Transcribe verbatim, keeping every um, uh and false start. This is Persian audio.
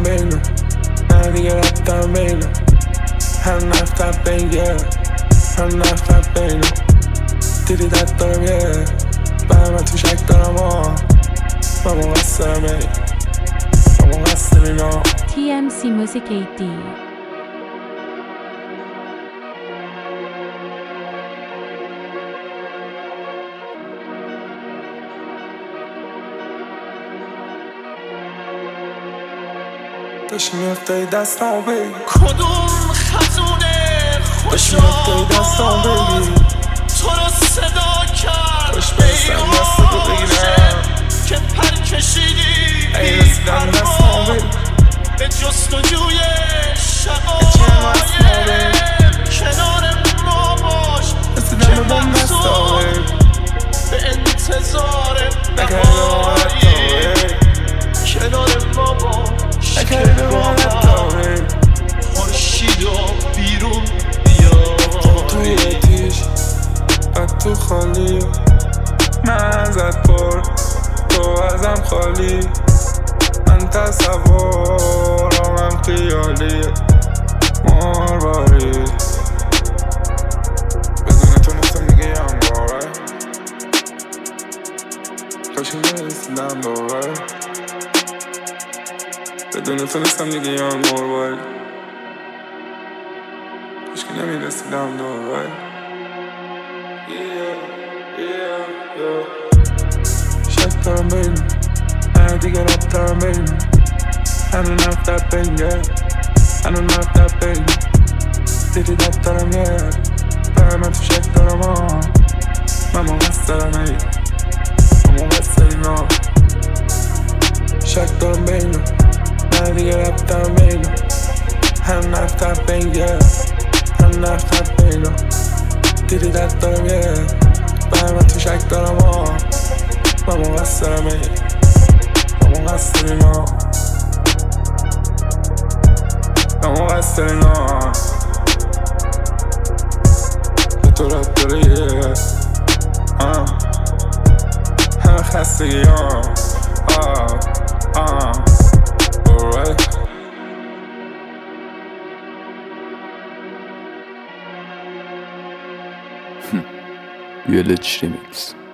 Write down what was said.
بینو، نه دیگه رفتم بینو، هم نفتم بین یه هم نفتم بینو. دیدی دست دارم یه برای من تو شک دارم آه من مقصرم ای من مقصر اینا. تی ام سی Music ایدی. داشتی میفتایی دستامو بگی کدوم خزونه داشتی خوشا میفتایی دستامو بگی تو رو صدا کرد خوش برسن دست رو بگیرم که پر کشیدی ای بی رسیدن دستامو پروا بگی به جستجوی چند دستامو شقایق بگی کنار ما باش رسیدن که به بوم دستامو محصول بگی به انتظار نکردی به ما حتامو نهایی بگی کنار ما باش که نکردی به ما با حتامو هم بگی خورشیدو بیرون بیاری توی آتیش بعد تو خالی من ازت پر تو ازم خالی من تصورم خیالی مرواری بدون تو نستم دیگه یم باور کاشی نرسیدم باور بدون تو نستم دیگه یم مرواری کاشکی نمیرسیدم باور شک دارم بین نه دیگه رفتم بین هنو نفتت بین یه هنو نفتت بین دیدی دفترم یه برای من تو شک دارم آه من مقصرم ای من مقصر اینا. شک دارم بینو نه دیگه رفتم بینو هم نفتت بین یه هم نفتت بینو دیدی دست دارم یه برای من تو شک دارم آه من مقصرم ای من مقصر اینا من مقصر اینا به تو رد داره یه همه خستگی ها آه آه alright. Village Remix.